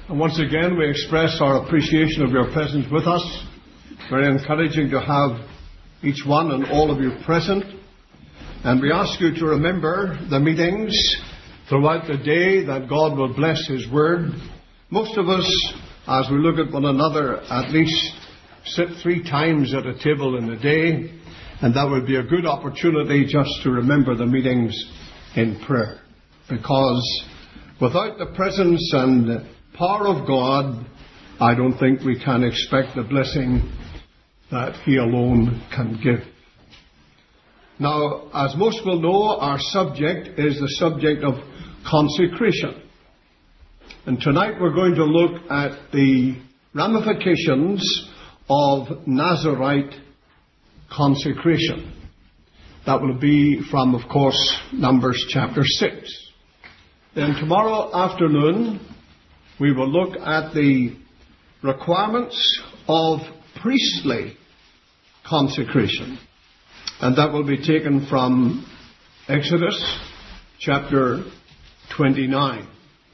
And once again, we express our appreciation of your presence with us. Very encouraging to have each one and all of you present. And we ask you to remember the meetings throughout the day, that God will bless His Word. Most of us, as we look at one another, at least sit 3 times at a table in the day. And that would be a good opportunity just to remember the meetings in prayer. Because without the presence and power of God, I don't think we can expect the blessing that He alone can give. Now, as most will know, our subject is the subject of consecration. And tonight we're going to look at the ramifications of Nazirite consecration. That will be from, of course, Numbers chapter 6. Then tomorrow afternoon, we will look at the requirements of priestly consecration. And that will be taken from Exodus chapter 29.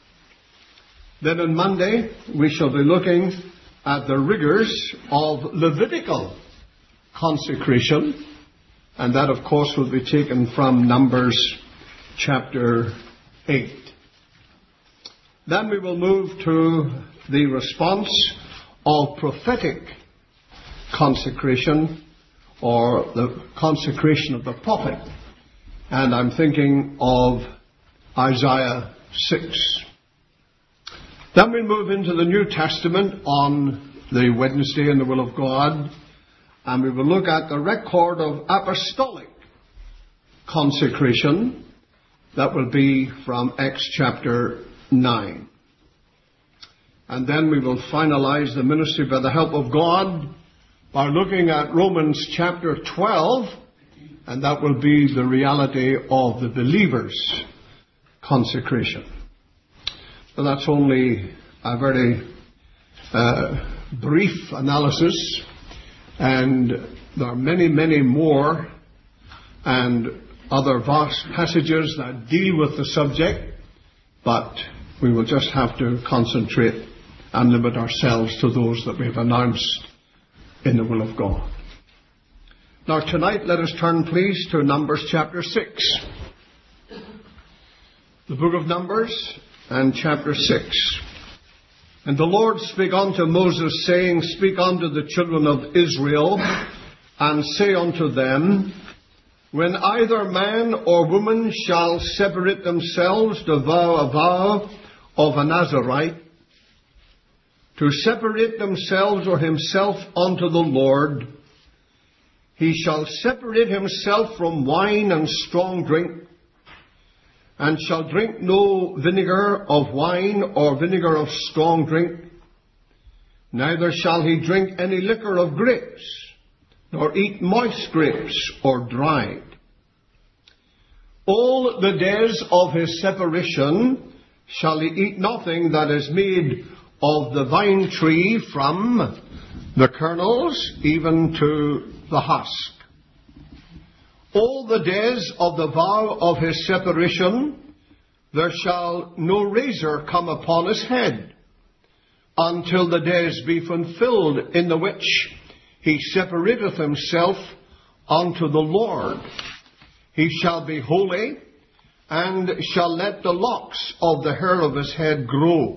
Then on Monday, we shall be looking at the rigors of Levitical consecration. And that, of course, will be taken from Numbers chapter 8. Then we will move to the response of prophetic consecration, or the consecration of the prophet. And I'm thinking of Isaiah 6. Then we move into the New Testament on the Wednesday in the will of God, and we will look at the record of apostolic consecration. That will be from Acts chapter 9. And then we will finalize the ministry by the help of God by looking at Romans chapter 12, and that will be the reality of the believer's consecration. But that's only a very brief analysis, and there are many, many more and other vast passages that deal with the subject, but we will just have to concentrate and limit ourselves to those that we have announced in the will of God. Now tonight, let us turn please to Numbers chapter 6. The book of Numbers and chapter 6. And the Lord spake unto Moses, saying, Speak unto the children of Israel, and say unto them, When either man or woman shall separate themselves to vow a vow of a Nazirite, to separate themselves or himself unto the Lord, he shall separate himself from wine and strong drink, and shall drink no vinegar of wine or vinegar of strong drink, neither shall he drink any liquor of grapes, nor eat moist grapes or dried. All the days of his separation shall he eat nothing that is made of the vine tree, from the kernels even to the husk. All the days of the vow of his separation there shall no razor come upon his head, until the days be fulfilled in the which he separateth himself unto the Lord. He shall be holy, and shall let the locks of the hair of his head grow.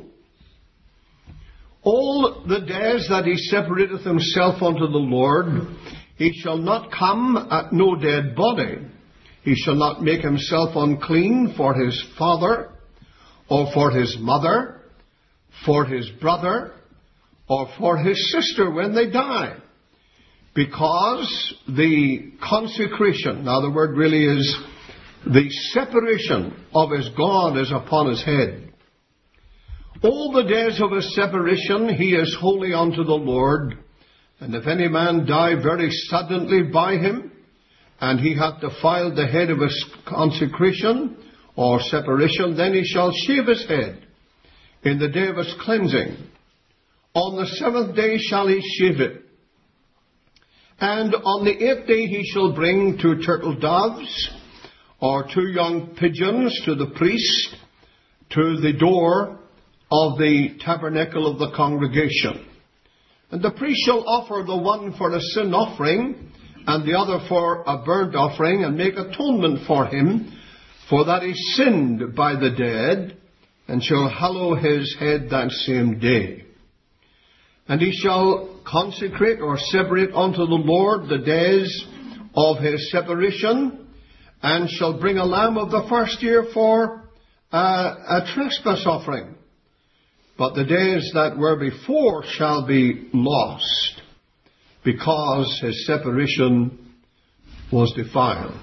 All the days that he separateth himself unto the Lord, he shall not come at no dead body. He shall not make himself unclean for his father, or for his mother, for his brother, or for his sister when they die. Because the consecration, now the word really is the separation of his God, is upon his head. All the days of his separation he is holy unto the Lord. And if any man die very suddenly by him, and he hath defiled the head of his consecration or separation, then he shall shave his head in the day of his cleansing. On the 7th day shall he shave it. And on the 8th day he shall bring 2 turtle doves, or 2 young pigeons, to the priest, to the door of the tabernacle of the congregation. And the priest shall offer the one for a sin offering, and the other for a burnt offering, and make atonement for him, for that he sinned by the dead, and shall hallow his head that same day. And he shall consecrate or separate unto the Lord the days of his separation, and shall bring a lamb of the first year for a trespass offering. But the days that were before shall be lost, because his separation was defiled.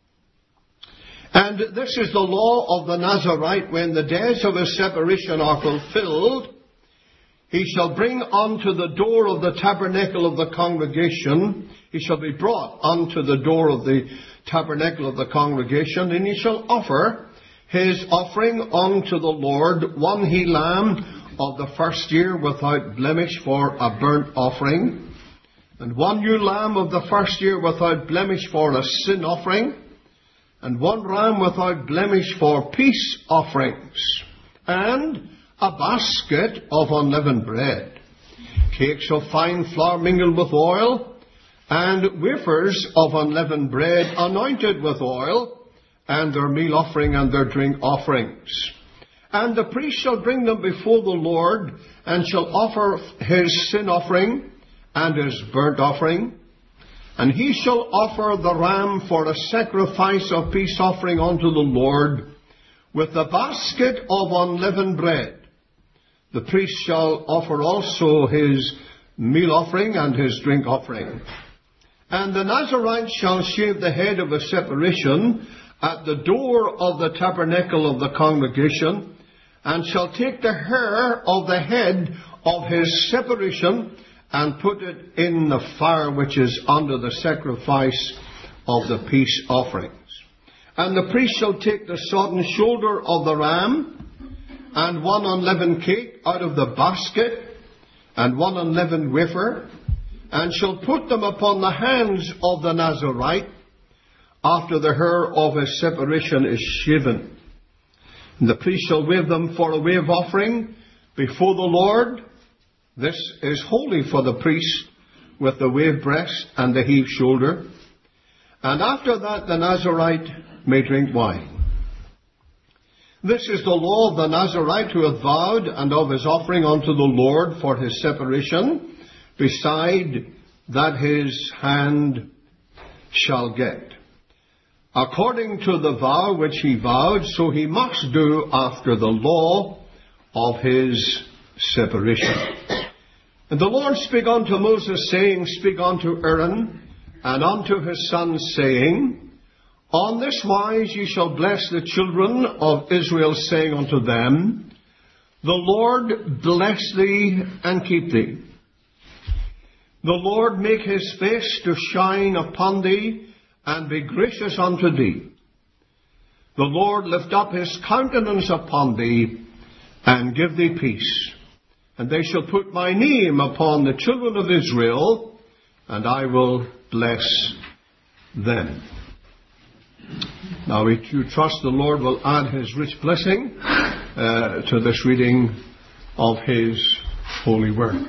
And this is the law of the Nazarite. When the days of his separation are fulfilled, he shall bring unto the door of the tabernacle of the congregation. He shall be brought unto the door of the tabernacle of the congregation, and he shall offer his offering unto the Lord, one he lamb of the first year without blemish for a burnt offering, and one ewe lamb of the first year without blemish for a sin offering, and one ram without blemish for peace offerings, and a basket of unleavened bread, cakes of fine flour mingled with oil, and wafers of unleavened bread anointed with oil, and their meal offering and their drink offerings. And the priest shall bring them before the Lord, and shall offer his sin offering and his burnt offering. And he shall offer the ram for a sacrifice of peace offering unto the Lord, with the basket of unleavened bread. The priest shall offer also his meal offering and his drink offering. And the Nazarite shall shave the head of a separation at the door of the tabernacle of the congregation, and shall take the hair of the head of his separation, and put it in the fire which is under the sacrifice of the peace offerings. And the priest shall take the sodden shoulder of the ram, and one unleavened cake out of the basket, and one unleavened wafer, and shall put them upon the hands of the Nazarite, after the hair of his separation is shaven. And the priest shall wave them for a wave offering before the Lord. This is holy for the priest, with the wave breast and the heave shoulder. And after that the Nazarite may drink wine. This is the law of the Nazarite who hath vowed, and of his offering unto the Lord for his separation, beside that his hand shall get. According to the vow which he vowed, so he must do after the law of his separation. And the Lord spake unto Moses, saying, Speak unto Aaron and unto his sons, saying, On this wise ye shall bless the children of Israel, saying unto them, The Lord bless thee and keep thee. The Lord make his face to shine upon thee, and be gracious unto thee. The Lord lift up his countenance upon thee, and give thee peace. And they shall put my name upon the children of Israel, and I will bless them. Now we do trust the Lord will add his rich blessing to this reading of his holy word.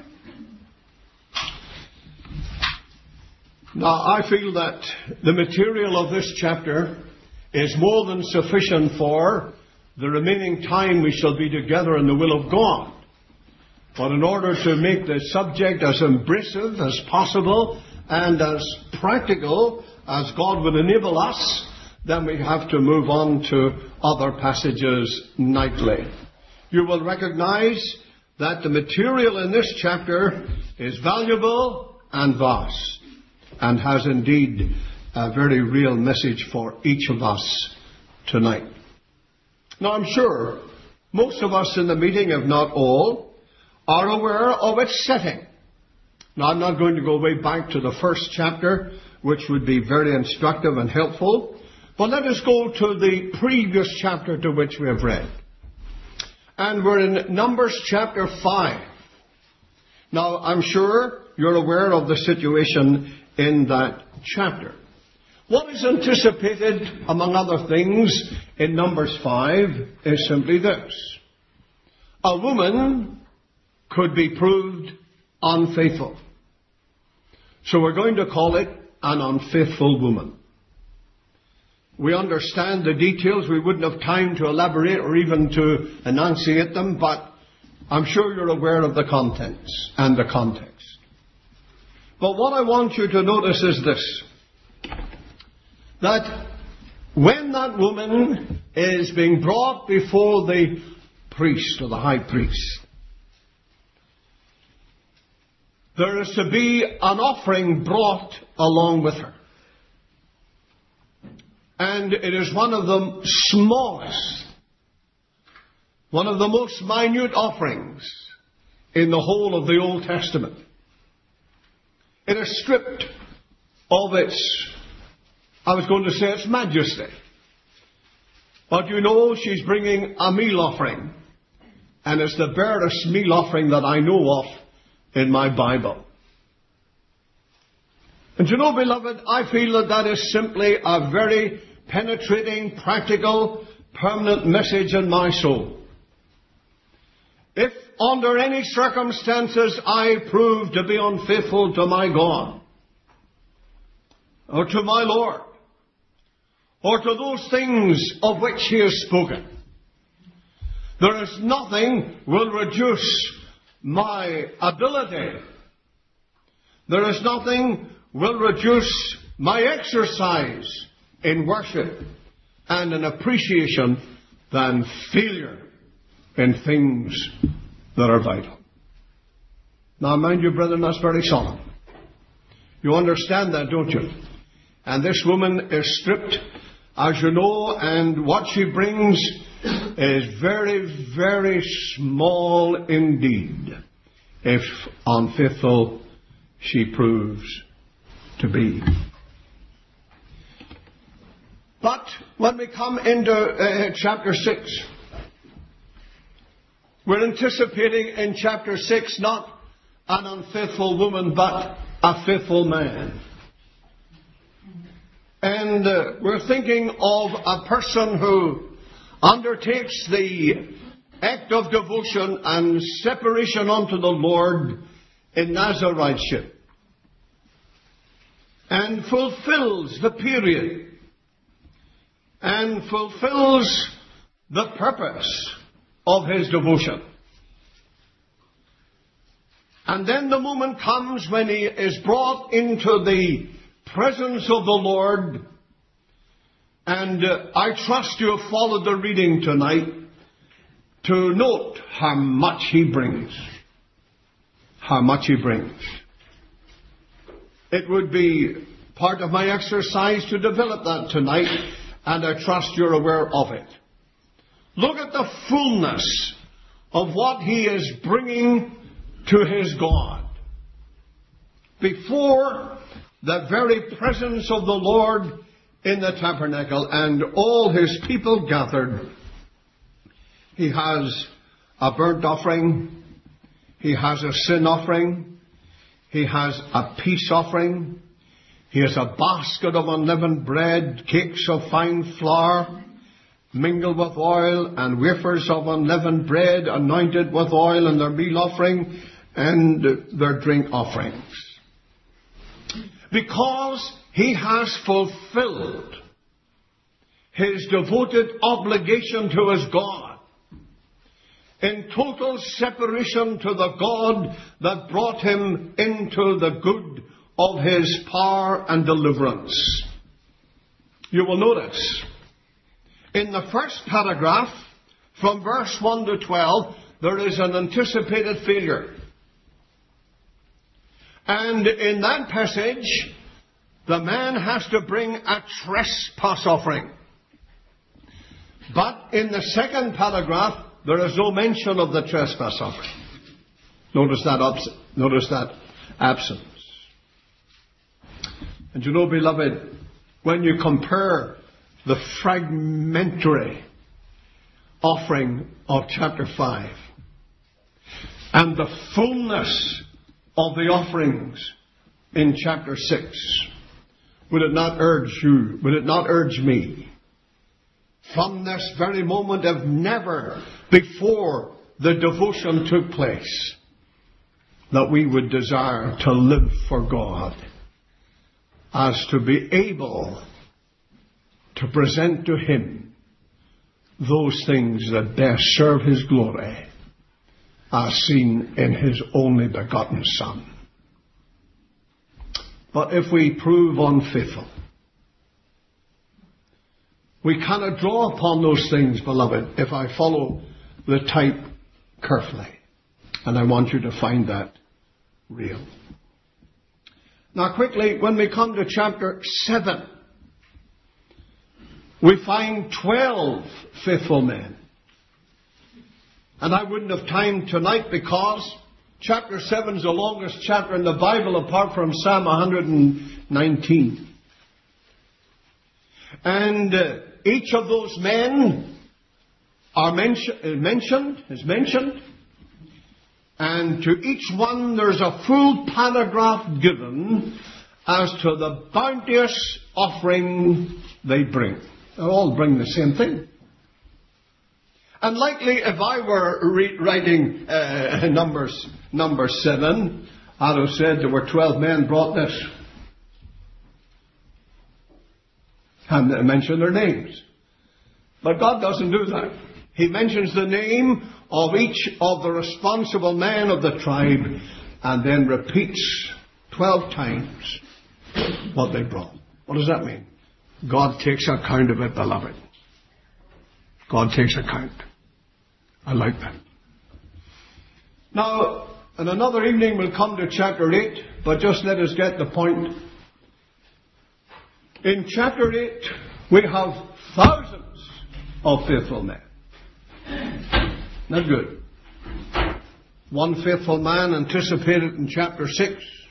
Now, I feel that the material of this chapter is more than sufficient for the remaining time we shall be together in the will of God. But in order to make the subject as embracive as possible and as practical as God would enable us, then we have to move on to other passages nightly. You will recognize that the material in this chapter is valuable and vast, and has indeed a very real message for each of us tonight. Now, I'm sure most of us in the meeting, if not all, are aware of its setting. Now, I'm not going to go way back to the first chapter, which would be very instructive and helpful, but let us go to the previous chapter to which we have read. And we're in Numbers chapter 5. Now, I'm sure you're aware of the situation in that chapter. What is anticipated, among other things, in Numbers 5 is simply this. a woman could be proved unfaithful. So we're going to call it an unfaithful woman. We understand the details. We wouldn't have time to elaborate or even to enunciate them, but I'm sure you're aware of the contents and the context. But what I want you to notice is this, that when that woman is being brought before the priest or the high priest, there is to be an offering brought along with her. And it is one of the smallest, one of the most minute offerings in the whole of the Old Testament. It is stripped of its, I was going to say its majesty. But you know, she's bringing a meal offering. And it's the barest meal offering that I know of in my Bible. And you know, beloved, I feel that that is simply a very penetrating, practical, permanent message in my soul. If under any circumstances I prove to be unfaithful to my God, or to my Lord, or to those things of which He has spoken, there is nothing will reduce my ability. There is nothing will reduce my exercise in worship and in appreciation than failure in things that are vital. Now, mind you, brethren, that's very solemn. You understand that, don't you? And this woman is stripped, as you know, and what she brings is very, very small indeed, if unfaithful she proves to be. But when we come into chapter 6, we're anticipating in chapter 6 not an unfaithful woman, but a faithful man. And we're thinking of a person who undertakes the act of devotion and separation unto the Lord in Nazariteship, and fulfills the period, and fulfills the purpose of his devotion. And then the moment comes when he is brought into the presence of the Lord. And I trust you have followed the reading tonight to note how much he brings. How much he brings. It would be part of my exercise to develop that tonight, and I trust you're aware of it. Look at the fullness of what he is bringing to his God. Before the very presence of the Lord in the tabernacle and all his people gathered, he has a burnt offering, he has a sin offering, he has a peace offering, he has a basket of unleavened bread, cakes of fine flour, mingled with oil, and wafers of unleavened bread, anointed with oil, and their meal offering, and their drink offerings. Because he has fulfilled his devoted obligation to his God, in total separation to the God that brought him into the good of his power and deliverance. You will notice, in the first paragraph, from verse 1 to 12, there is an anticipated failure. And in that passage, the man has to bring a trespass offering. But in the second paragraph, there is no mention of the trespass offering. Notice that absence. And you know, beloved, when you compare the fragmentary offering of chapter 5 and the fullness of the offerings in chapter 6, would it not urge you, would it not urge me, from this very moment of never before the devotion took place, that we would desire to live for God, as to be able to present to Him those things that best serve His glory, as seen in His only begotten Son. But if we prove unfaithful, we cannot draw upon those things, beloved, if I follow the type carefully. And I want you to find that real. Now quickly, when we come to chapter 7, we find 12 faithful men. And I wouldn't have time tonight, because chapter 7 is the longest chapter in the Bible apart from Psalm 119. And each of those men is mentioned. And to each one there's a full paragraph given as to the bounteous offering they bring. They all bring the same thing. And likely if I were writing number 7, I'd have said there were 12 men brought this. And mention their names. But God doesn't do that. He mentions the name of each of the responsible men of the tribe, and then repeats 12 times what they brought. What does that mean? God takes account of it, beloved. God takes account. I like that. Now, in another evening we'll come to chapter 8, but just let us get the point. In chapter 8, we have thousands of faithful men. Not good. One faithful man anticipated in chapter 6.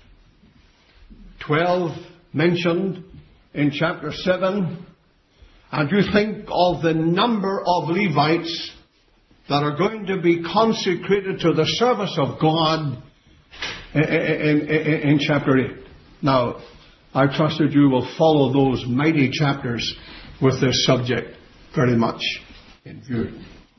12 mentioned in chapter 7. And you think of the number of Levites that are going to be consecrated to the service of God in chapter 8. Now, I trust that you will follow those mighty chapters with this subject very much in view.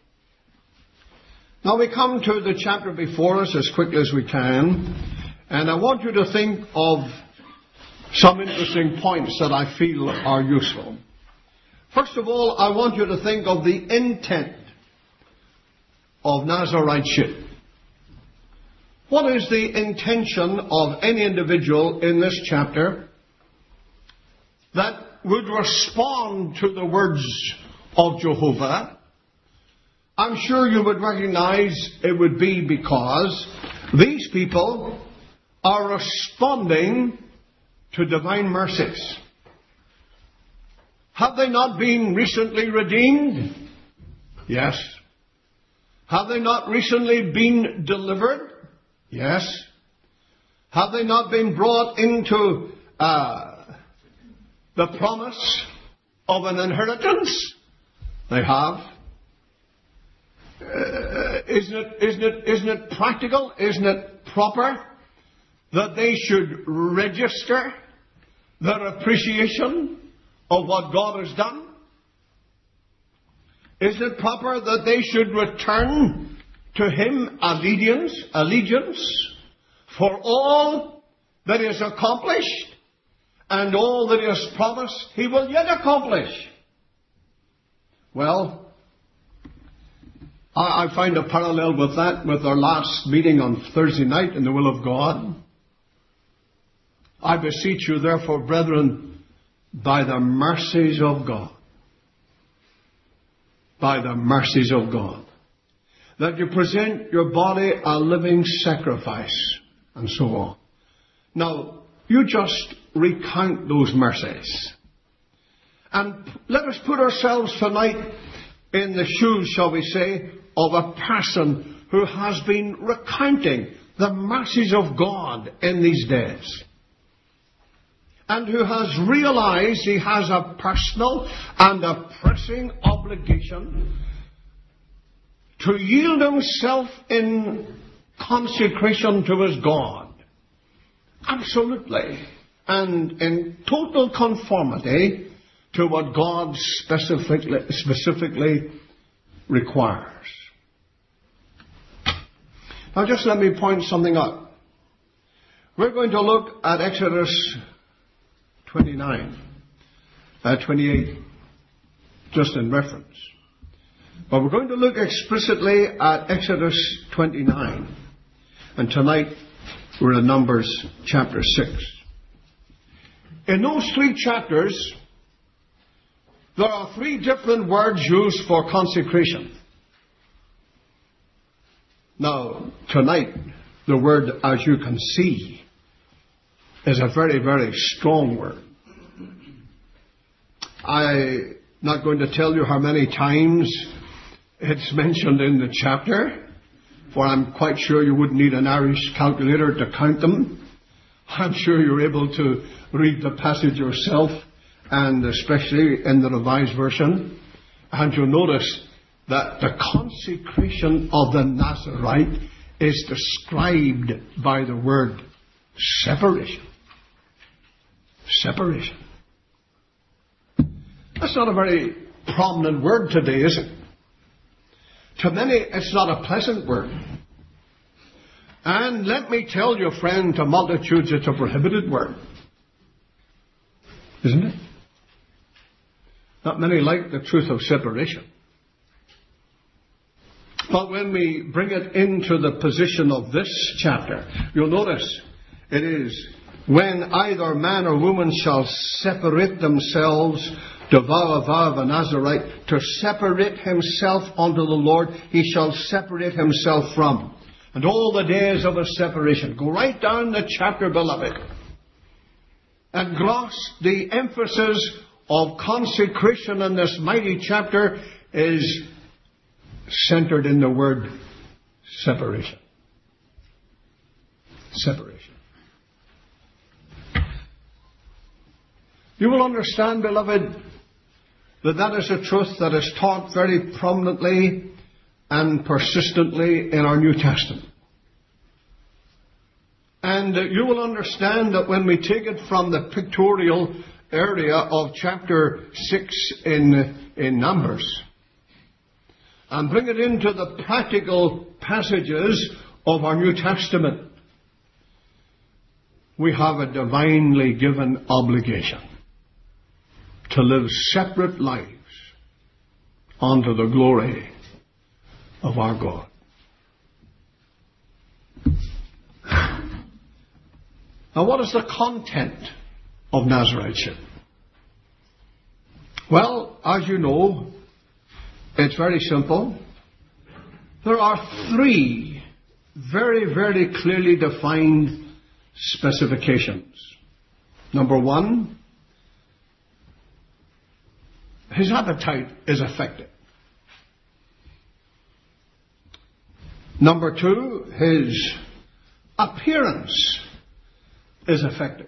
Now we come to the chapter before us as quickly as we can, and I want you to think of some interesting points that I feel are useful. First of all, I want you to think of the intent of Naziriteship. What is the intention of any individual in this chapter that would respond to the words of Jehovah? I'm sure you would recognize it would be because these people are responding to divine mercies. Have they not been recently redeemed? Yes. Have they not recently been delivered? Yes. Have they not been brought into the promise of an inheritance? They have. Isn't it practical? Isn't it proper that they should register their appreciation of what God has done? Isn't it proper that they should return to Him allegiance for all that is accomplished and all that He has promised He will yet accomplish? Well, I find a parallel with that with our last meeting on Thursday night in the will of God. I beseech you, therefore, brethren, by the mercies of God, that you present your body a living sacrifice, and so on. Now, you just recount those mercies. And let us put ourselves tonight in the shoes, shall we say, of a person who has been recounting the mercies of God in these days, and who has realized he has a personal and a pressing obligation to yield himself in consecration to his God, absolutely, and in total conformity to what God specifically requires. Now just let me point something out. We're going to look at Exodus 28, just in reference. But we're going to look explicitly at Exodus 29. And tonight we're in Numbers chapter 6. In those 3 chapters, there are 3 different words used for consecration. Now, tonight, the word, as you can see, is a very, very strong word. I'm not going to tell you how many times it's mentioned in the chapter, for I'm quite sure you wouldn't need an Irish calculator to count them. I'm sure you're able to read the passage yourself, and especially in the Revised Version. And you'll notice that the consecration of the Nazarite is described by the word separation. Separation. That's not a very prominent word today, is it? To many, it's not a pleasant word. And let me tell you, friend, to multitudes, it's a prohibited word. Isn't it? Not many like the truth of separation. But when we bring it into the position of this chapter, you'll notice it is, when either man or woman shall separate themselves to vow a vow of a Nazarite, to separate himself unto the Lord, he shall separate himself from. And all the days of his separation. Go right down the chapter, beloved, and grasp the emphasis of consecration in this mighty chapter is centered in the word separation. Separation. You will understand, beloved, that is a truth that is taught very prominently and persistently in our New Testament. And you will understand that when we take it from the pictorial area of chapter 6 in Numbers and bring it into the practical passages of our New Testament, we have a divinely given obligation to live separate lives unto the glory of our God. Now, what is the content of Nazariteship? Well, as you know, it's very simple. There are 3 very, very clearly defined specifications. Number 1, his appetite is affected. Number 2, his appearance is affected.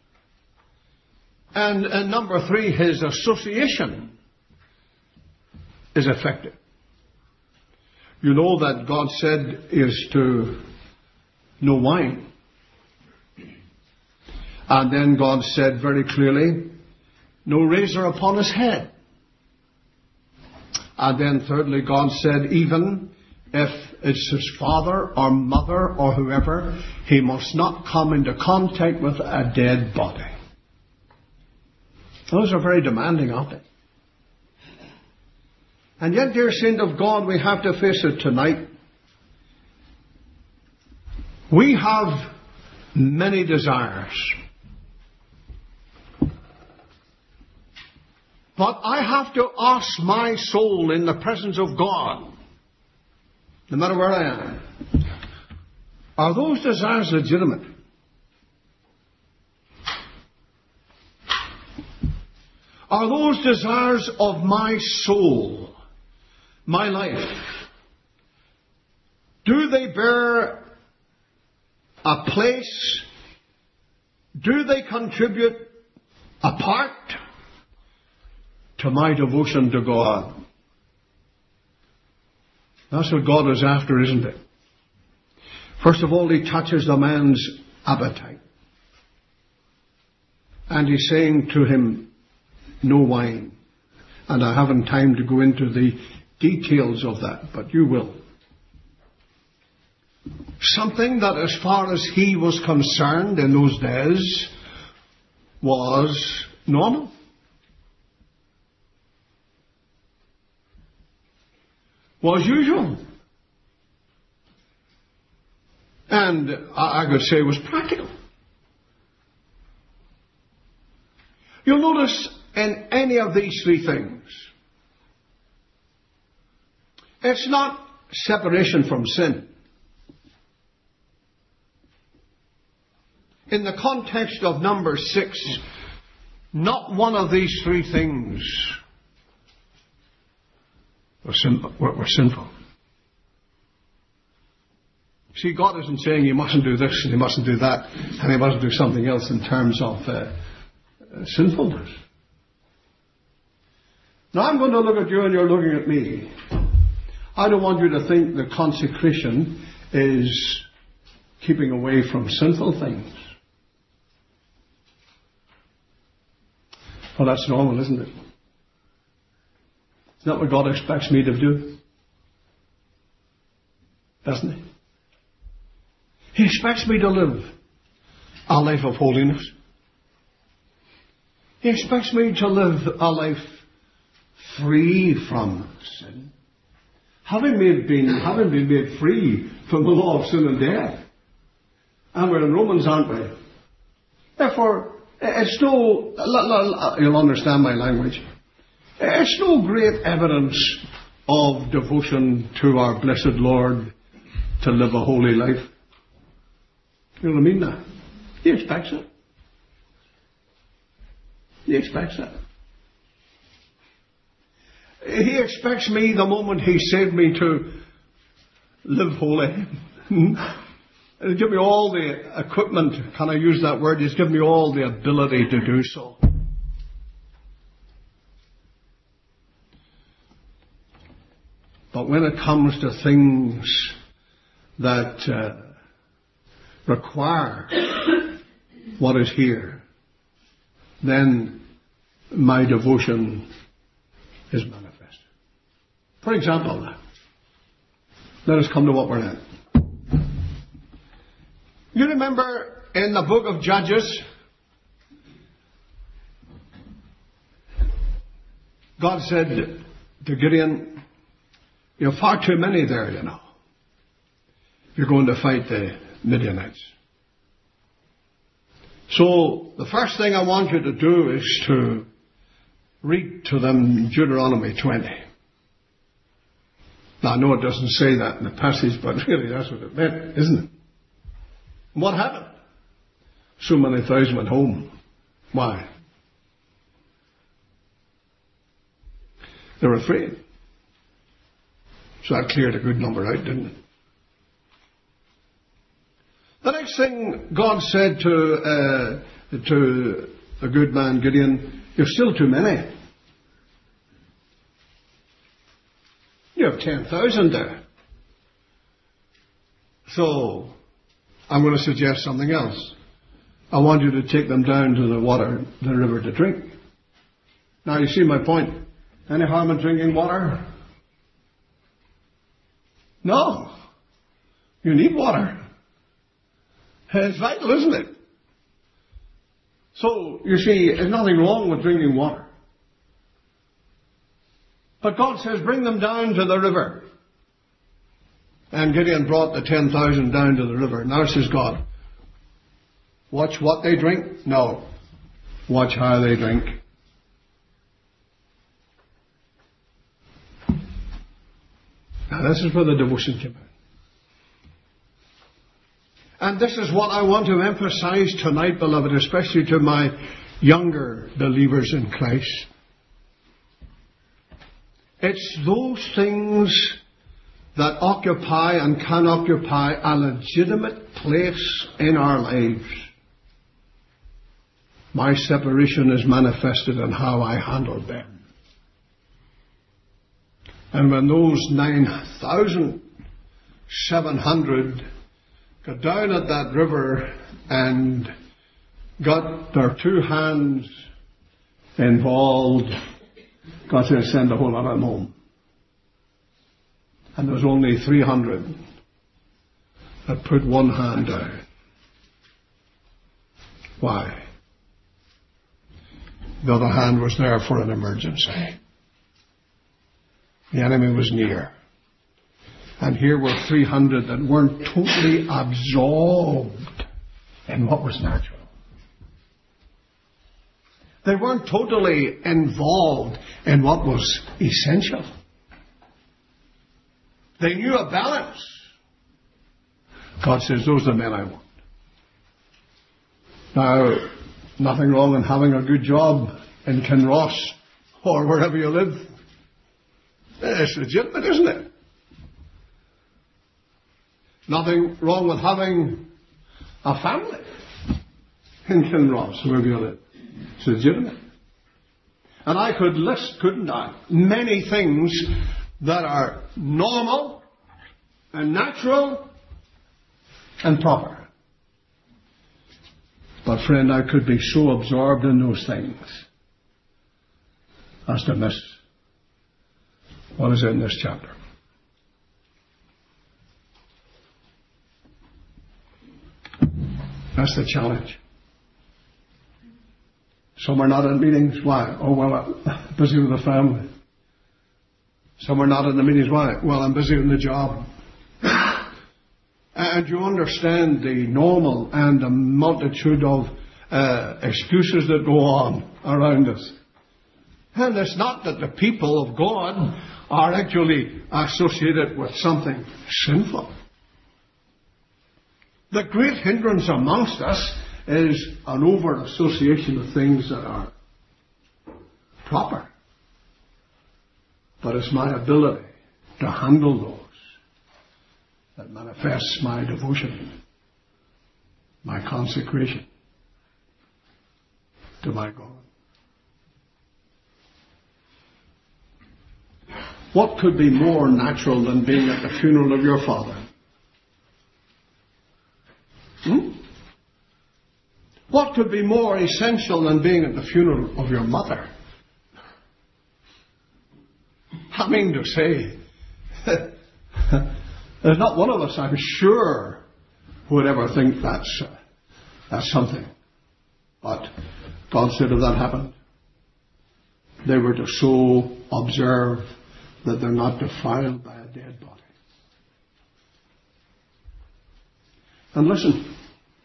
And number 3, his association is affected. You know that God said is to no wine. And then God said very clearly, no razor upon his head. And then thirdly, God said, even if it's his father or mother or whoever, he must not come into contact with a dead body. Those are very demanding, aren't they? And yet, dear saint of God, we have to face it tonight. We have many desires. But I have to ask my soul in the presence of God, no matter where I am, are those desires legitimate? Are those desires of my soul, my life, do they bear a place? Do they contribute a part to my devotion to God? That's what God is after, isn't it? First of all, he touches the man's appetite. And he's saying to him, no wine. And I haven't time to go into the details of that, but you will. something that, as far as he was concerned in those days, was normal. Was usual. And I could say was practical. You'll notice in any of these three things, it's not separation from sin. In the context of number 6, not one of these three things were sinful. See, God isn't saying you mustn't do this and you mustn't do that and you mustn't do something else in terms of sinfulness. Now I'm going to look at you and you're looking at me. I don't want you to think that consecration is keeping away from sinful things. Well, that's normal, isn't it? Isn't that what God expects me to do? Doesn't He? He expects me to live a life of holiness. He expects me to live a life free from sin. Having been made free from the law of sin and death. And we're in Romans, aren't we? Therefore, it's no, you'll understand my language, it's no great evidence of devotion to our blessed Lord to live a holy life. You know what I mean now? He expects it. He expects it. He expects me, the moment He saved me, to live holy. He's given me all the equipment, can I use that word? He's given me all the ability to do so. But when it comes to things that require what is here, then my devotion is manifest. For example, let us come to what we're at. You remember in the book of Judges, God said to Gideon, "You're far too many there, you know. You're going to fight the Midianites. So the first thing I want you to do is to read to them Deuteronomy 20. Now I know it doesn't say that in the passage, but really that's what it meant, isn't it? And what happened? So many thousand went home. Why? They were afraid. So that cleared a good number out, didn't it? The next thing God said to the good man Gideon, "You're still too many. You have 10,000 there. So I'm going to suggest something else. I want you to take them down to the river to drink." Now you see my point. Any harm in drinking water? No. You need water. It's vital, isn't it? So, you see, there's nothing wrong with drinking water. But God says, bring them down to the river. And Gideon brought the 10,000 down to the river. Now says God, watch what they drink? No. Watch how they drink. Now this is where the devotion came out. And this is what I want to emphasize tonight, beloved, especially to my younger believers in Christ. It's those things that occupy and can occupy a legitimate place in our lives. My separation is manifested in how I handle them. And when those 9,700 got down at that river and got their two hands involved, God said, send a whole lot of them home. And there was only 300 that put one hand down. Why? The other hand was there for an emergency. The enemy was near. And here were 300 that weren't totally absorbed in what was natural. They weren't totally involved in what was essential. They knew a balance. God says, those are the men I want. Now, nothing wrong in having a good job in Kinross or wherever you live. It's legitimate, isn't it? Nothing wrong with having a family in Kinross, wherever you live. It's legitimate. And I could list, couldn't I, many things that are normal and natural and proper. But friend, I could be so absorbed in those things as to miss what is in this chapter. That's the challenge. Some are not in meetings. Why? Oh, well, I'm busy with the family. Some are not in the meetings. Why? Well, I'm busy with the job. And you understand the normal and the multitude of excuses that go on around us. And it's not that the people of God are actually associated with something sinful. The great hindrance amongst us is an over-association of things that are proper. But it's my ability to handle those that manifests my devotion, my consecration to my God. What could be more natural than being at the funeral of your father? What could be more essential than being at the funeral of your mother? I mean to say, there's not one of us, I'm sure, who would ever think that's something. But God said if that happened, they were to so observe that they're not defiled by a dead body. And listen,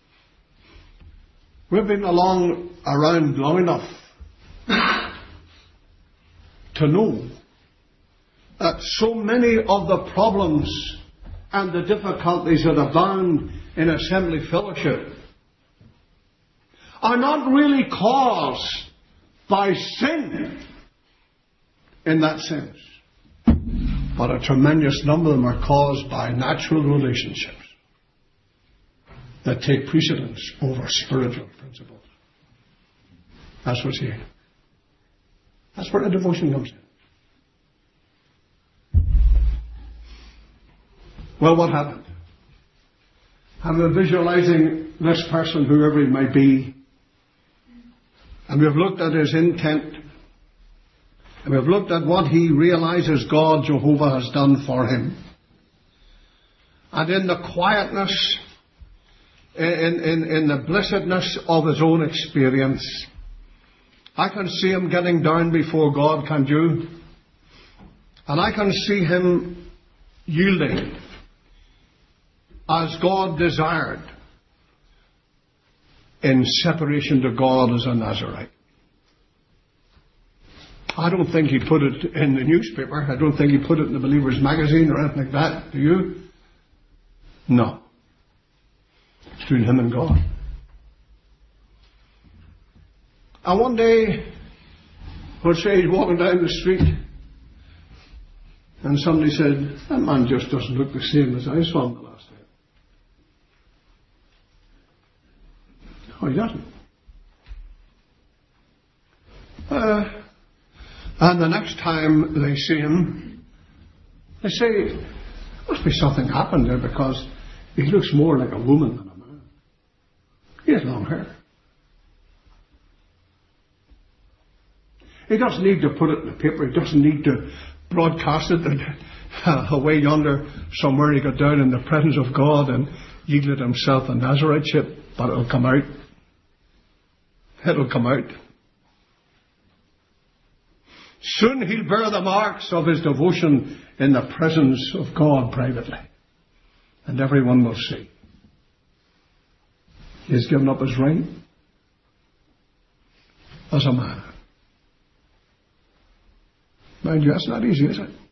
we've been around long enough to know that so many of the problems and the difficulties that abound in assembly fellowship are not really caused by sin in that sense, but a tremendous number of them are caused by natural relationships that take precedence over spiritual principles. That's what's here. That's where the devotion comes in. Well, what happened? And we're visualizing this person, whoever he might be, and we've looked at his intent, and we've looked at what he realizes God, Jehovah, has done for him. And in the quietness, in the blessedness of his own experience, I can see him getting down before God, can't you? And I can see him yielding as God desired in separation to God as a Nazarite. I don't think he put it in the newspaper. I don't think he put it in the Believer's Magazine or anything like that. Do you? No. It's between him and God. And one day, let's say he's walking down the street, and somebody said, that man just doesn't look the same as I saw him the last time. Oh, he doesn't. And the next time they see him, they say, must be something happened there because he looks more like a woman than a man. He has long hair. He doesn't need to put it in the paper. He doesn't need to broadcast it away yonder somewhere. He got down in the presence of God and yielded himself a Nazarite, but it'll come out. It'll come out. Soon he'll bear the marks of his devotion in the presence of God privately. And everyone will see. He has given up his right as a man. Mind you, that's not easy, is it?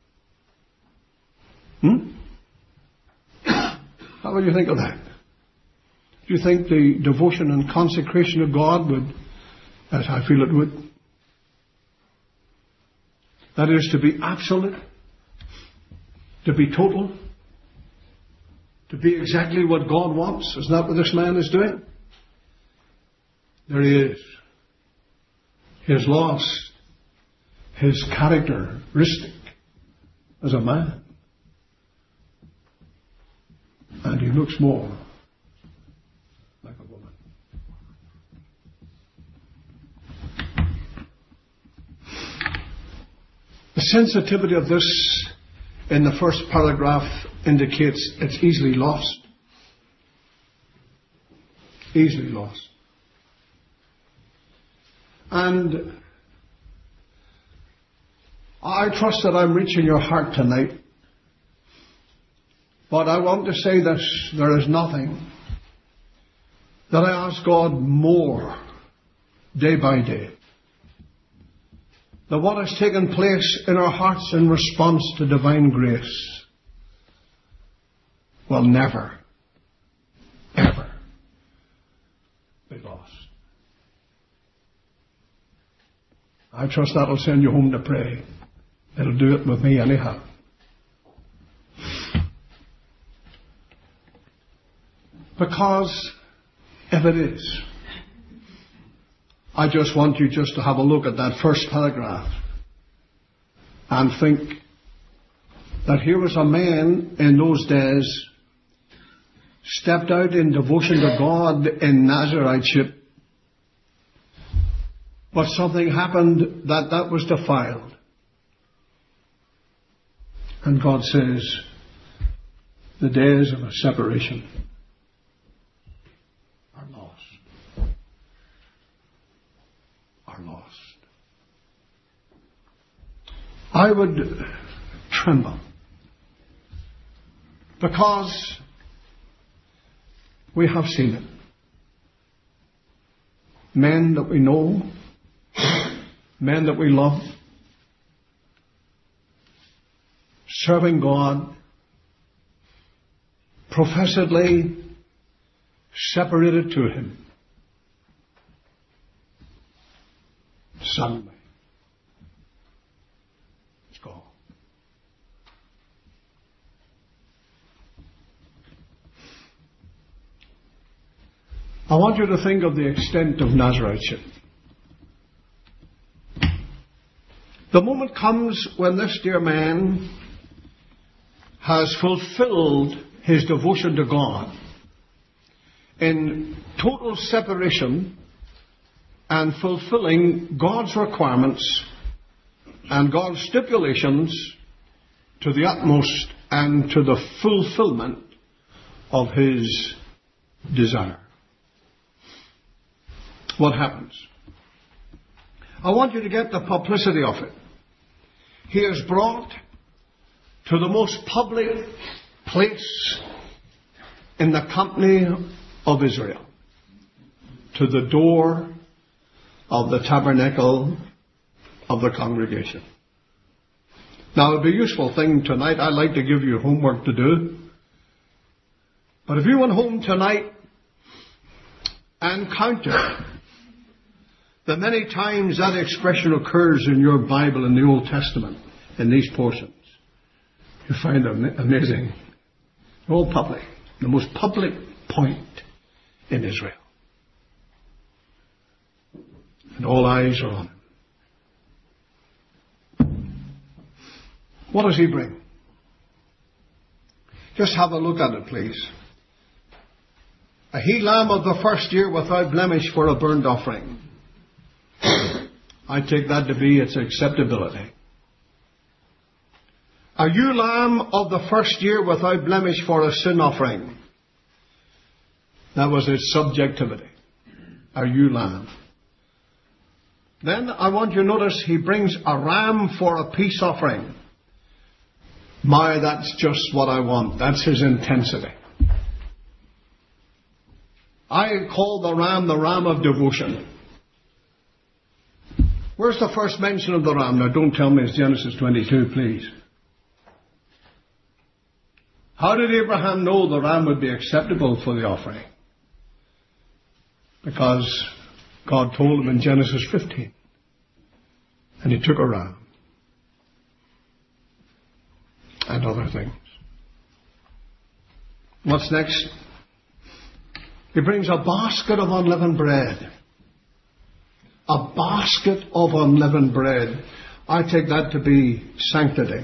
How would you think of that? Do you think the devotion and consecration of God would, as I feel it would, that is to be absolute, to be total, to be exactly what God wants? Isn't that what this man is doing? There he is. His loss, his characteristic as a man. And he looks more like a woman. The sensitivity of this in the first paragraph indicates it's easily lost. Easily lost. And I trust that I'm reaching your heart tonight. But I want to say this, there is nothing that I ask God more day by day than what has taken place in our hearts in response to divine grace will never, ever be lost. I trust that'll send you home to pray. It'll do it with me anyhow. Because if it is, I just want you just to have a look at that first paragraph and think that here was a man in those days stepped out in devotion to God in Nazarite, but something happened that was defiled. And God says, the days of a separation are lost. Are lost. I would tremble because we have seen it. Men that we know, men that we love, serving God, professedly separated to Him. Suddenly, it's gone. I want you to think of the extent of Nazariteship. The moment comes when this dear man has fulfilled his devotion to God in total separation and fulfilling God's requirements and God's stipulations to the utmost and to the fulfillment of his desire. What happens? I want you to get the publicity of it. He is brought to the most public place in the company of Israel, to the door of the tabernacle of the congregation. Now, it would be a useful thing tonight. I'd like to give you homework to do. But if you went home tonight and counted the many times that expression occurs in your Bible in the Old Testament, in these portions, you find it amazing. All public. The most public point in Israel. And all eyes are on him. What does he bring? Just have a look at it, please. A he lamb of the first year without blemish for a burnt offering. I take that to be its acceptability. A ewe lamb of the first year without blemish for a sin offering. That was its subjectivity. A ewe lamb. Then I want you to notice he brings a ram for a peace offering. My, that's just what I want. That's his intensity. I call the ram of devotion. Where's the first mention of the ram? Now don't tell me it's Genesis 22, please. How did Abraham know the ram would be acceptable for the offering? Because God told him in Genesis 15. And he took a ram. And other things. What's next? He brings a basket of unleavened bread. A basket of unleavened bread. I take that to be sanctity.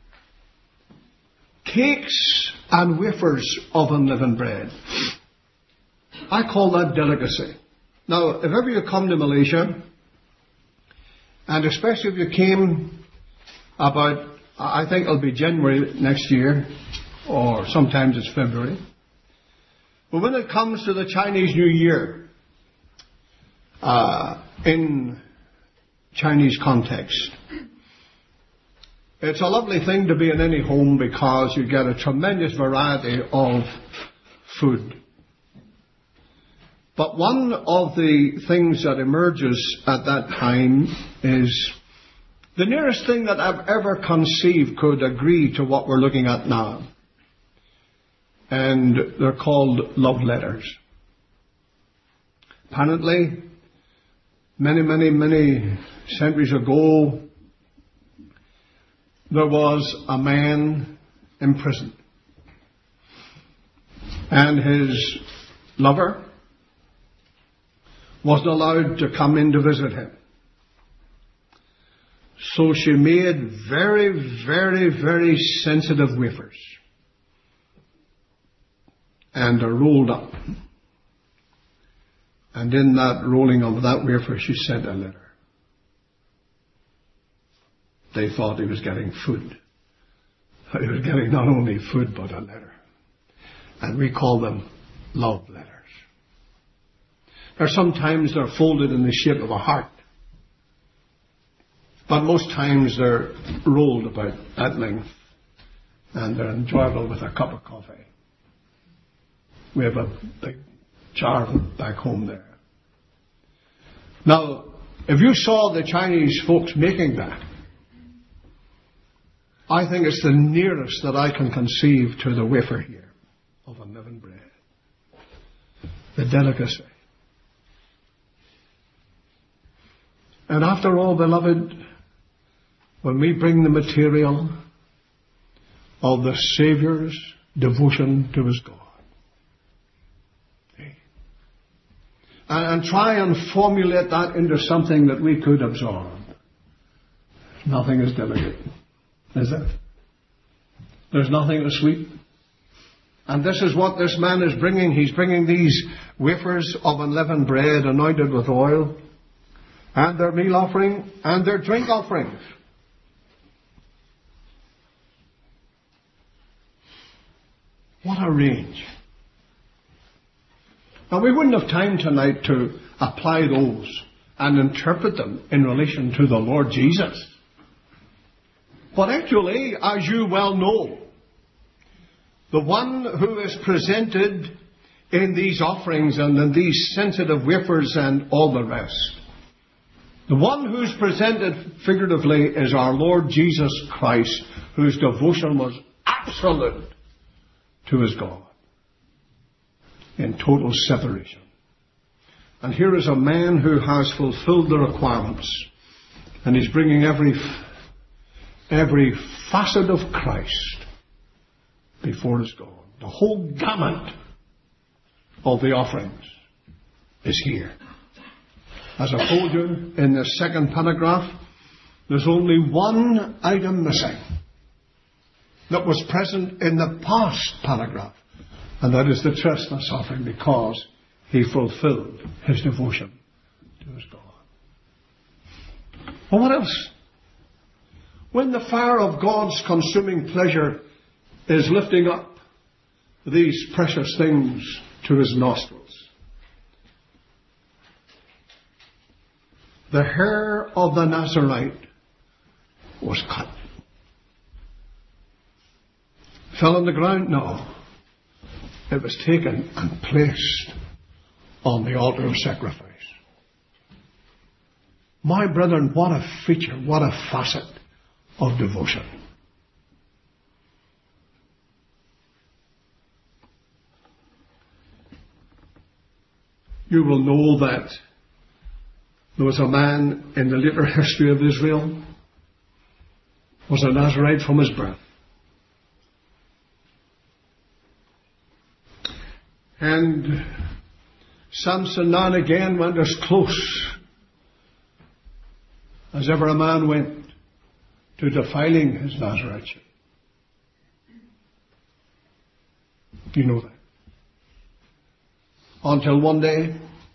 Cakes and wafers of unleavened bread. I call that delicacy. Now, if ever you come to Malaysia, and especially if you came about, I think it'll be January next year, or sometimes it's February. But when it comes to the Chinese New Year, in Chinese context, it's a lovely thing to be in any home because you get a tremendous variety of food. But one of the things that emerges at that time is the nearest thing that I've ever conceived could agree to what we're looking at now. And they're called love letters. Apparently, many centuries ago, there was a man in prison. And his lover wasn't allowed to come in to visit him. So she made very sensitive wafers. And they're rolled up. And in that rolling of that wafer, she sent a letter. They thought he was getting food. He was getting not only food, but a letter. And we call them love letters. Or sometimes they're folded in the shape of a heart. But most times they're rolled about at length. And they're enjoyable with a cup of coffee. We have a big jar of it back home there. Now, if you saw the Chinese folks making that, I think it's the nearest that I can conceive to the wafer here of unleavened bread. The delicacy. And after all, beloved, when we bring the material of the Saviour's devotion to His God, and try and formulate that into something that we could absorb, nothing is delicate, is it? There's nothing as sweet. And this is what this man is bringing. He's bringing these wafers of unleavened bread anointed with oil, and their meal offering, and their drink offerings. What a range. Now, we wouldn't have time tonight to apply those and interpret them in relation to the Lord Jesus. But actually, as you well know, the one who is presented in these offerings and in these sensitive wafers and all the rest, the one who's presented figuratively is our Lord Jesus Christ, whose devotion was absolute to His God, in total separation. And here is a man who has fulfilled the requirements, and he's bringing every facet of Christ before His God. The whole gamut of the offerings is here. As I told you in the second paragraph, there's only one item missing that was present in the past paragraph, and that is the trespass offering, because he fulfilled his devotion to his God. Well, what else? When the fire of God's consuming pleasure is lifting up these precious things to his nostrils. The hair of the Nazarite was cut. Fell on the ground? No. It was taken and placed on the altar of sacrifice. My brethren, what a feature, what a facet of devotion. You will know that there was a man in the later history of Israel, was a Nazarite from his birth. And Samson now and again went as close as ever a man went to defiling his Nazariteship. You know that. Until one day,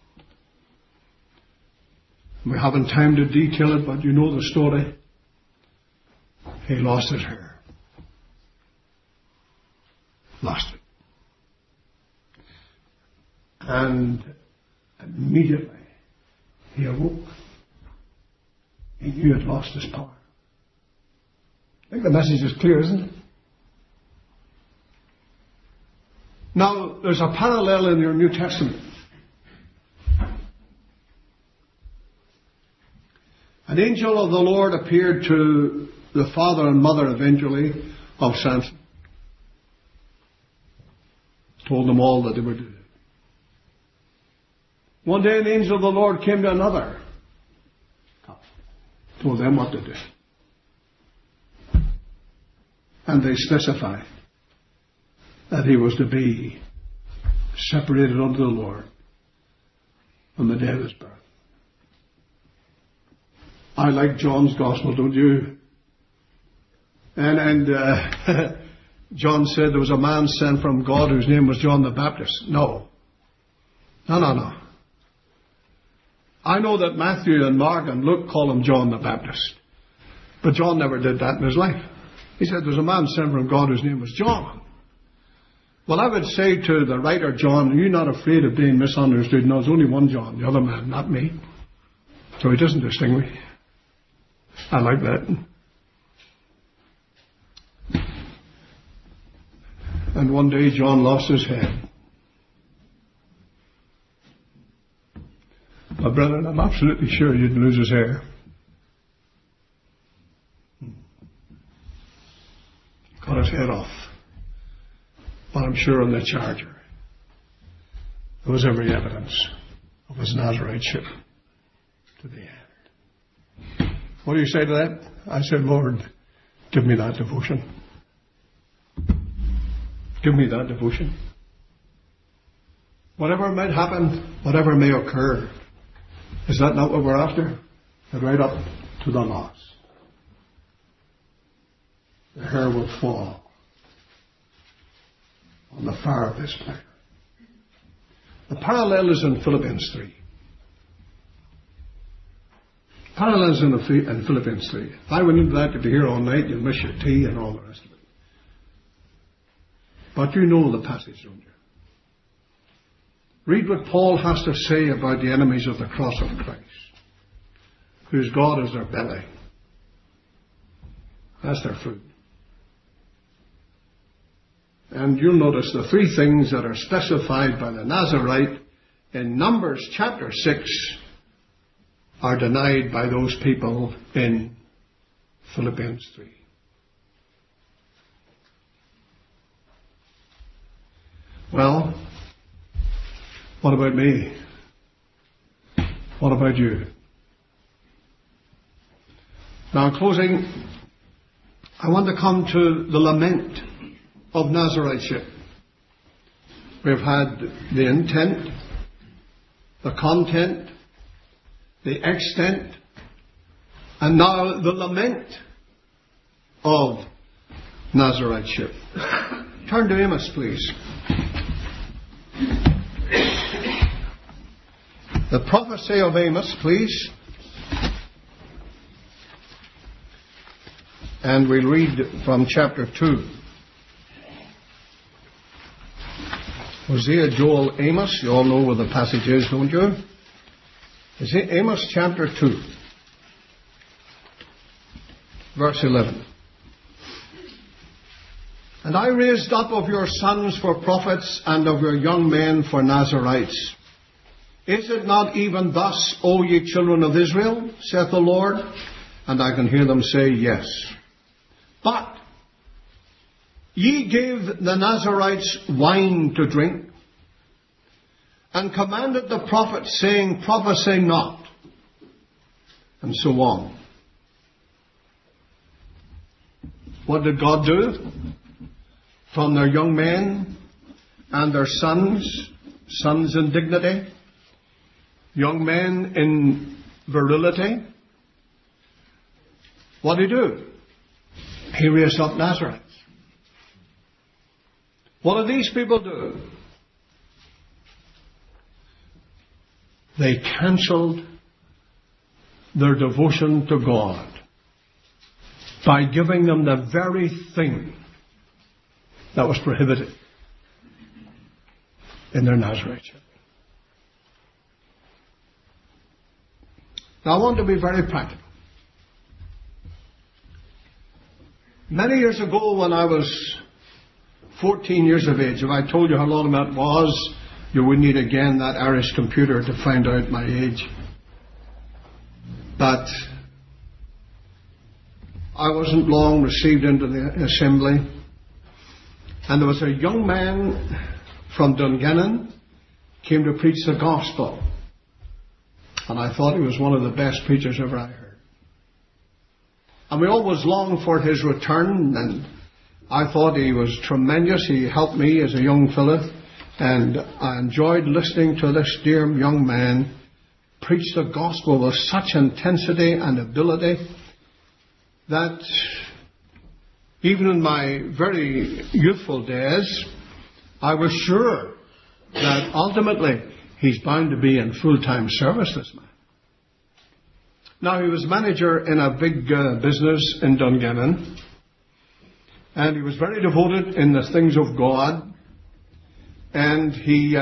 we haven't time to detail it, but you know the story. He lost his hair. Lost it. And immediately he awoke. He knew he had lost his power. I think the message is clear, isn't it? Now, there's a parallel in your New Testament. An angel of the Lord appeared to the father and mother eventually of Samson. Told them all that they were to do. One day an angel of the Lord came to another. Told them what to do. And they specified that he was to be separated unto the Lord on the day of his birth. I like John's Gospel, don't you? And John said there was a man sent from God whose name was John the Baptist. No. No. I know that Matthew and Mark and Luke call him John the Baptist. But John never did that in his life. He said there's a man sent from God whose name was John. Well, I would say to the writer John, are you not afraid of being misunderstood? No, there's only one John, the other man, not me. So he doesn't distinguish. I like that. And one day John lost his head. My brethren, I'm absolutely sure he didn't lose his hair. Cut his head off. But I'm sure on the charger there was every evidence of his Nazariteship to the end. What do you say to that? I said, Lord, give me that devotion. Give me that devotion. Whatever might happen, whatever may occur, is that not what we're after? Right up to the last. The hair will fall on the fire of his pleasure. The parallel is in Philippians 3. Parallels in Philippians 3. If I went into that to be here all night, you'll miss your tea and all the rest of it. But you know the passage, don't you? Read what Paul has to say about the enemies of the cross of Christ, whose God is their belly. That's their food. And you'll notice the three things that are specified by the Nazarite in Numbers chapter 6 are denied by those people in Philippians 3. Well, what about me? What about you? Now, in closing, I want to come to the lament of Nazariteship. We've had the intent, the content, the extent, and now the lament of Nazariteship. Turn to Amos, please. The prophecy of Amos, please. And we'll read from chapter 2. Hosea, Joel, Amos. You all know where the passage is, don't you? It's Amos chapter 2, verse 11. And I raised up of your sons for prophets, and of your young men for Nazarites. Is it not even thus, O ye children of Israel, saith the Lord? And I can hear them say, yes. But ye gave the Nazarites wine to drink, and commanded the prophets, saying, prophesy not, and so on. What did God do? From their young men and their sons in dignity, young men in virility, what did he do? He raised up Nazarites. What did these people do? They cancelled their devotion to God by giving them the very thing that was prohibited in their Nazarite. Now I want to be very practical. Many years ago, when I was 14 years of age, if I told you how long that was, you would need again that Irish computer to find out my age. But I wasn't long received into the assembly. And there was a young man from Dungannon came to preach the gospel. And I thought he was one of the best preachers ever I heard. And we always longed for his return, and I thought he was tremendous. He helped me as a young fellow, and I enjoyed listening to this dear young man preach the gospel with such intensity and ability that even in my very youthful days, I was sure that ultimately he's bound to be in full-time service, this man. Now, he was manager in a big business in Dungannon, and he was very devoted in the things of God, and he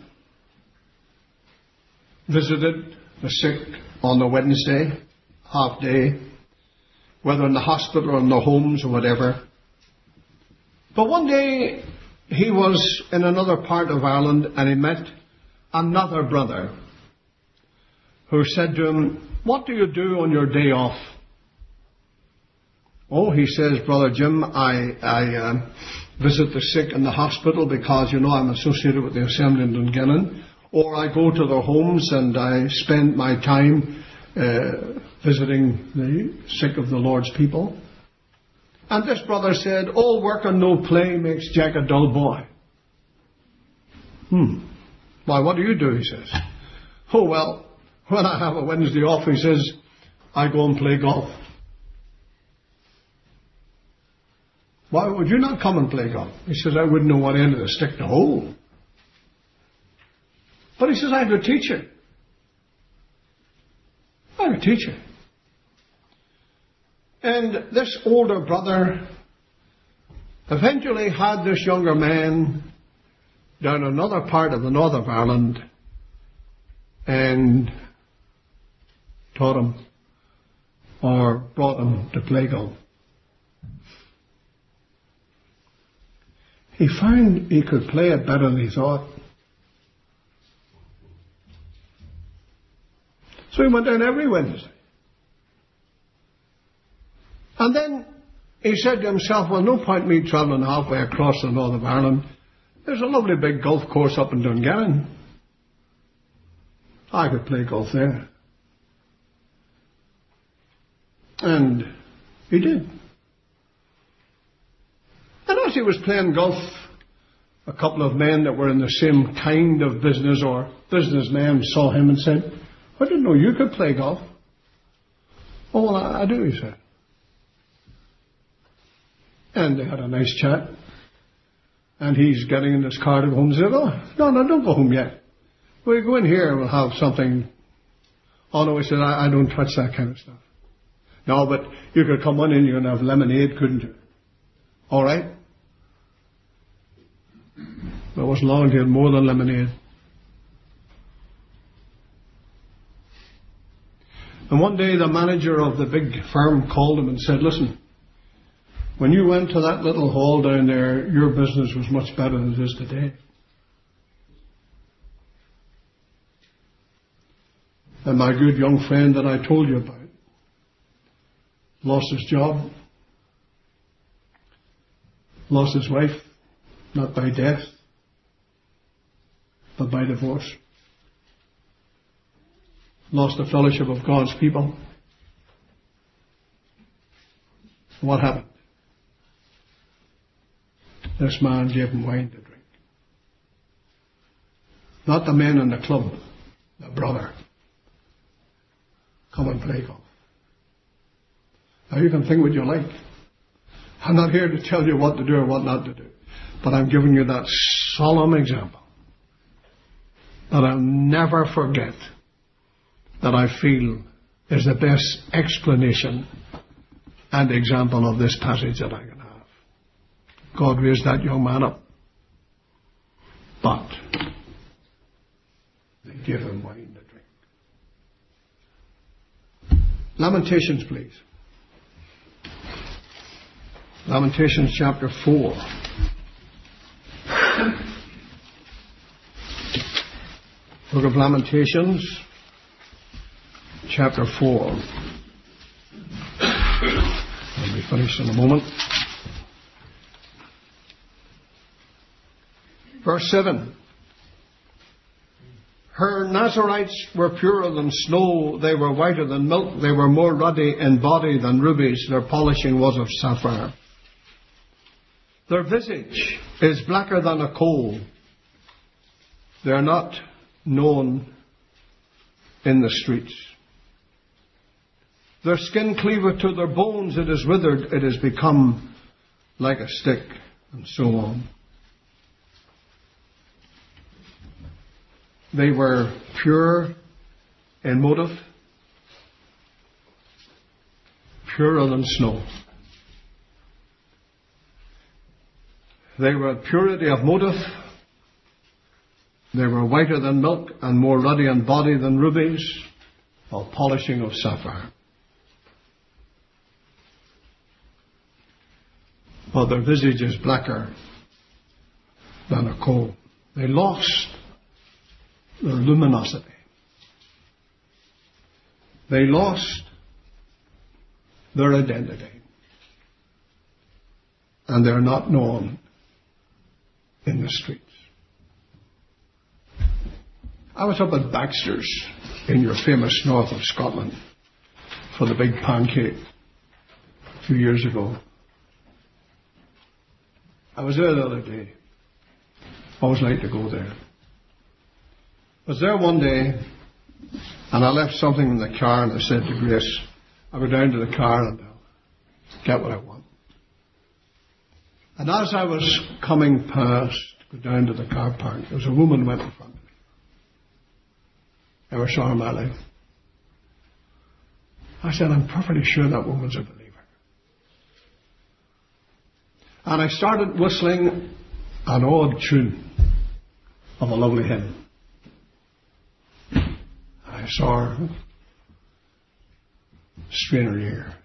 visited the sick on the Wednesday, half day, whether in the hospital or in the homes or whatever. But one day he was in another part of Ireland, and he met another brother who said to him, what do you do on your day off? Oh, he says, Brother Jim, I visit the sick in the hospital because, you know, I'm associated with the assembly in Dungannon. Or I go to their homes and I spend my time visiting the sick of the Lord's people. And this brother said, all work and no play makes Jack a dull boy. Why, what do you do? He says. Oh, well, when I have a Wednesday off, he says, I go and play golf. Why would you not come and play golf? He says, I wouldn't know what end of the stick to hold. But he says, I'm a teacher. I'm a teacher. And this older brother eventually had this younger man down another part of the north of Ireland and taught him or brought him to play golf. He found he could play it better than he thought. So he went down every Wednesday. And then he said to himself, well, no point me travelling halfway across the north of Ireland. There's a lovely big golf course up in Dungannon. I could play golf there. And he did. And as he was playing golf, a couple of men that were in the same kind of business or businessmen saw him and said, I didn't know you could play golf. Oh, well, I do, he said. And they had a nice chat. And he's getting in his car to go home. He said, oh, no, don't go home yet. We'll go in here and we'll have something. Oh, no, he said, I don't touch that kind of stuff. No, but you could come on in, you could have lemonade, couldn't you? All right? But it wasn't long, he had more than lemonade. And one day the manager of the big firm called him and said, listen, when you went to that little hall down there, your business was much better than it is today. And my good young friend that I told you about lost his job, lost his wife, not by death, but by divorce. Lost the fellowship of God's people. What happened? This man gave him wine to drink. Not the men in the club, the brother. Come and play golf. Now you can think what you like. I'm not here to tell you what to do or what not to do. But I'm giving you that solemn example that I'll never forget, that I feel is the best explanation and example of this passage that I can have. God raised that young man up, but they gave him wine to drink. Lamentations, please. Lamentations chapter 4. Book of Lamentations, chapter 4. I'll be finished in a moment. Verse 7. Her Nazarites were purer than snow, they were whiter than milk, they were more ruddy in body than rubies, their polishing was of sapphire. Their visage is blacker than a coal. They are not known in the streets. Their skin cleaveth to their bones, it is withered, it is become like a stick, and so on. They were pure in motive, purer than snow. They were purity of motive. They were whiter than milk and more ruddy in body than rubies, or polishing of sapphire. But their visage is blacker than a coal. They lost their luminosity. They lost their identity. And they're not known in the streets. I was up at Baxter's in your famous north of Scotland for the big pancake a few years ago. I was there the other day. Always like to go there. I was there one day and I left something in the car and I said to Grace, I'll go down to the car and I'll get what I want. And as I was coming past, to go down to the car park, there was a woman went in front of me. Never saw her in my life. I said, I'm perfectly sure that woman's a believer. And I started whistling an odd tune of a lovely hymn. I saw her strain her ear.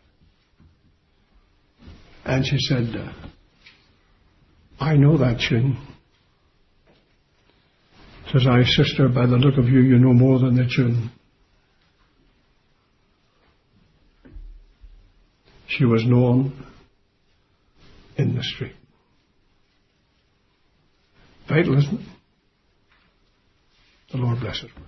And she said, I know that tune. Says I, sister, by the look of you, you know more than the tune. She was known in the street. Vital, isn't it? The Lord bless it.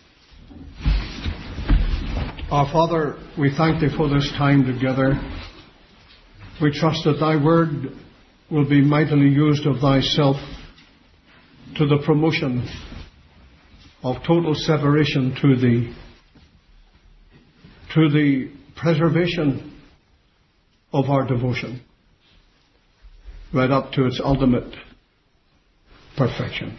Our Father, we thank Thee for this time together. We trust that Thy word will be mightily used of Thyself to the promotion of total separation to the preservation of our devotion, right up to its ultimate perfection.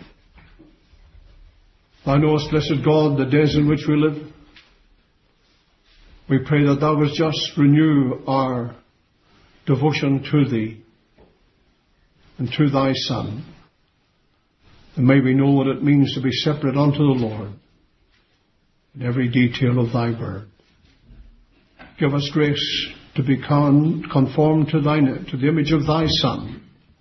Thou knowest, blessed God, the days in which we live. We pray that Thou wouldst just renew our devotion to Thee and to Thy Son, And may we know what it means to be separate unto the Lord in every detail of thy word. Give us grace to be conformed to the image of thy Son,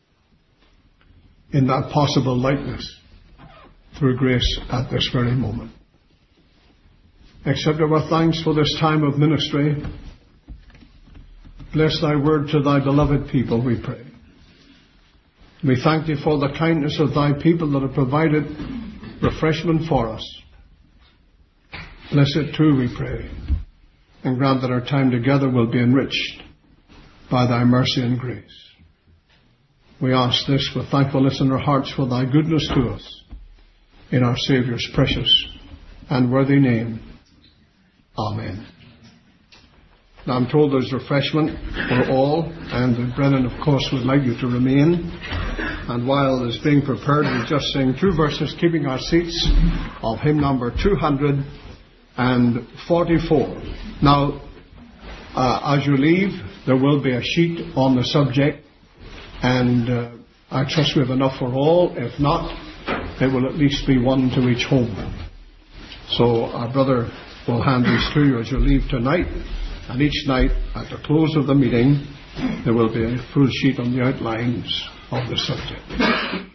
in that possible likeness, through grace at this very moment. Accept our thanks for this time of ministry. Bless thy word to thy beloved people, we pray. We thank thee for the kindness of thy people that have provided refreshment for us. Bless it too, we pray, and grant that our time together will be enriched by thy mercy and grace. We ask this with thankfulness in our hearts for thy goodness to us, in our Saviour's precious and worthy name. Amen. Now I'm told there's refreshment for all, and Brennan, of course, would like you to remain. And while it's being prepared, we'll just sing 2 verses, keeping our seats, of hymn number 244. Now, as you leave, there will be a sheet on the subject, and I trust we have enough for all. If not, there will at least be one to each home. So our brother will hand these to you as you leave tonight, and each night at the close of the meeting there will be a full sheet on the outlines of the subject.